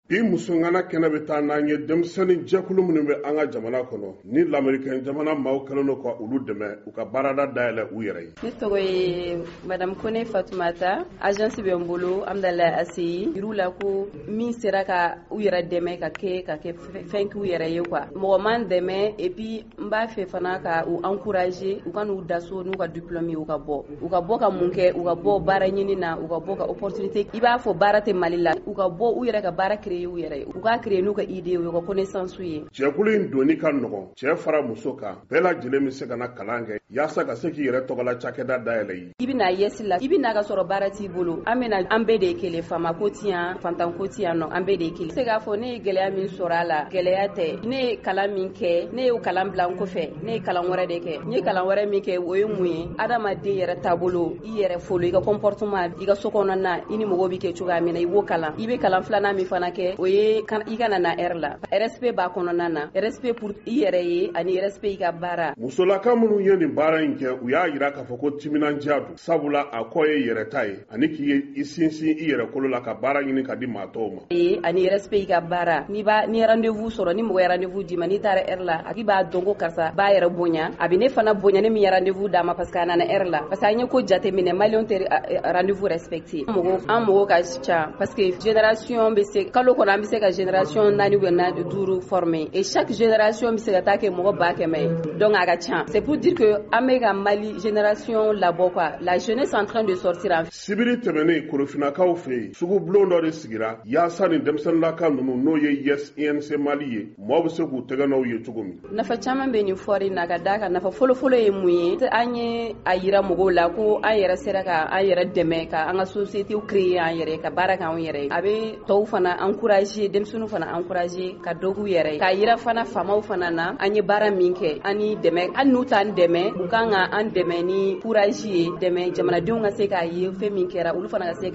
bi musungana kɛnɛ bɛ taa n'an ye denmisɛnnin jɛkulu minnu bɛ an ka jamana kɔnɔ ni lamɛrikɛn jamana maaw kɛlen don ka olu dɛmɛ u ka baarada dayɛlɛ u yɛrɛ ye. Ne tɔgɔ ye Madame Kone Fatoumata, agence bɛ n bolo Amdalahi ACI yir'u la ko min sera ka u yɛrɛ dɛmɛ ka kɛ fɛn k'u yɛrɛ ye quoi. Mɔgɔ m'an dɛmɛ et puis n b'a fɛ fana ka u encourager u ka n'u da so n'u ka diplôme ye u ka bɔ ka mun kɛ u ka bɔ baara ɲini na u ka bɔ ka opportunité i b'a fɔ baara tɛ Mali la u ka bɔ u yɛrɛ ka baara créer u yɛrɛ ye u ka créer n'u ka idée ye u ka connaissance ye. Jɛkulu in doni ka nɔgɔn cɛ fara muso kan bɛɛ lajɛlen bɛ se ka na kalan kɛ yaasa ka se k'i yɛrɛ tɔgɔla cakɛda dayɛlɛ ye. I bɛna yɛsi la i bɛna ka sɔrɔ baara t'i bolo an bɛɛ de ye kelen fama ko ti yan fantan ko ti yan nɔ an bɛɛ de ye kelen. Se k'a fɔ ne ye gɛlɛya min sɔrɔ a la gɛlɛya tɛ ne ye kalan min kɛ ne ye kalan bila n kɔfɛ ne ye kalan wɛrɛ de kɛ n ye kalan wɛrɛ min kɛ o ye mun ye adamaden yɛrɛ taabolo i yɛrɛ folo i ka comportement i ka sokɔnɔna i ni mɔgɔw bɛ kɛ cogoya min na i b'o kalan i bɛ kalan filanan min fana kɛ o ye i kana na heure la respect b'a kɔnɔna na respect pour i yɛrɛ ye ani respect i ka baara. Musolaka minnu ye nin baara in kɛ u y'a yira k'a fɔ ko timinandiya don sabula a kɔ ye yɛrɛ ta ye ani k'i i sinsin i yɛrɛ kolo la ka baara ɲini ka di maa tɔw ma. Ani respect i ka baara ni rendez-vous sɔrɔ ni mɔgɔ ye rendez-vous d'i ma n'i taara heure la a b'a dɔn ko karisa b'a yɛrɛ bonya a bɛ ne fana bonya ne min ye rendez-vous d'a ma parce que a nana heure la parce que an ye ko jate minɛ maliyɛnw tɛ rendez-vous respecté an mɔgɔw ka ca parce que génération bɛ se kalo kɔnɔ an bɛ se ka génération 4 ou 5 former et chaque génération bɛ se ka taa kɛ mɔgɔ 100 ye donc a ka ca c'est pour dire que an bɛ ka Mali génération labɔ quoi la jeunesse en train de sortir. Sibiri tɛmɛnen Korofinakaw fɛ yen sugu bulon dɔ de sigira yaasa ni denmisɛnninlaka ninnu n'o ye Yes INC Mali ye mɔgɔw bɛ se k'u tɛgɛ n'aw ye cogo min. Nafa caman bɛ nin fɔri na ka d'a kan nafa fɔlɔfɔlɔ ye mun ye an ye a yira mɔgɔw la ko an yɛrɛ sera ka an yɛrɛ dɛmɛ ka an ka société créer an yɛrɛ ka baara k'an yɛrɛ ye a bɛ tɔw fana encourager denmisɛnninw fana encourager ka dɔ k'u yɛrɛ ye k'a yira fana faamaw fana na an ye baara min kɛ an ni dɛmɛ hali n'u t'an dɛmɛ u kan ka an dɛmɛ ni courage ye dɛmɛ jamanadenw ka se k'a ye fɛn min kɛra olu fana ka se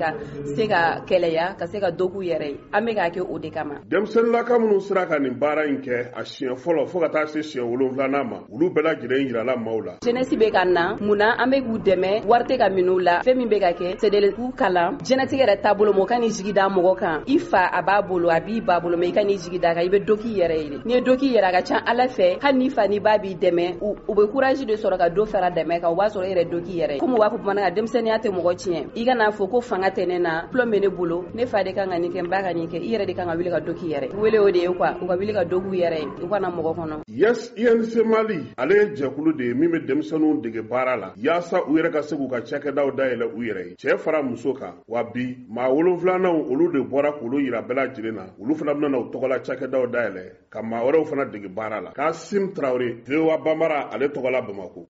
ka kɛlɛya ka se ka dɔ k'u yɛrɛ ye an bɛ k'a kɛ o de kama. Denmisɛnninlaka minnu sera ka nin baara in kɛ a siɲɛ fɔlɔ fo ka taa se siɲɛ 7nan ma olu bɛɛ lajɛlen yirala maaw la. Jeunesse bɛ ka na munna an bɛ k'u dɛmɛ wari tɛ ka minɛ u la fɛn min bɛ ka kɛ c'est de k'u kalan jɛnatigɛ yɛrɛ taabolo ma o ka n'i jigi da mɔgɔ kan i fa a b'a bolo a b'i ba bolo mais i ka n'i jigi da kan i bɛ dɔ k'i yɛrɛ ye n'i ye dɔ k'i yɛrɛ a ka ca Ala fɛ hali ni fa ni ba b'i dɛmɛ u bɛ courage de sɔrɔ ka dɔ fara dɛmɛ kan o b'a sɔrɔ e yɛrɛ dɔ k'i yɛrɛ ye comme u b'a fɔ bamanankan denmisɛnninya tɛ mɔgɔ tiɲɛ i kana fɔ ko fanga tɛ ne na diplôme bɛ ne bolo ne fa de kan ka nin kɛ n ba ka nin kɛ i yɛrɛ de kan ka wuli ka dɔ k'i yɛrɛ wele o de ye quoi u ka wuli ka dɔ k'u yɛrɛ ye u kana mɔgɔ kɔnɔ. Yes INC Mali ale ye jɛkulu de ye min bɛ denmisɛnninw dege baara la yaasa u yɛrɛ ka se k'u ka cakɛdaw dayɛlɛ u yɛrɛ ye cɛ fara muso kan wa bi maa 7nan olu de bɔra k'olu yira bɛɛ lajɛlen na olu fana bɛna u tɔgɔla cakɛdaw dayɛlɛ ka maa wɛrɛw fana dege baara la. Kasim Traoré VOA Bambara ale tɔgɔla Bamakɔ.